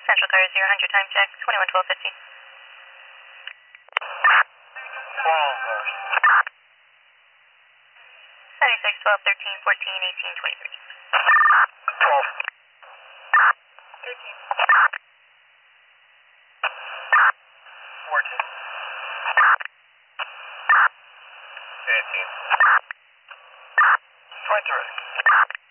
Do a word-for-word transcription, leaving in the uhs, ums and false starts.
Central car zero hundred time check, twenty-one twelve fifteen. seventy-six twelve thirteen fourteen eighteen twenty-three. twelve. thirteen. fourteen. eighteen. twenty-three.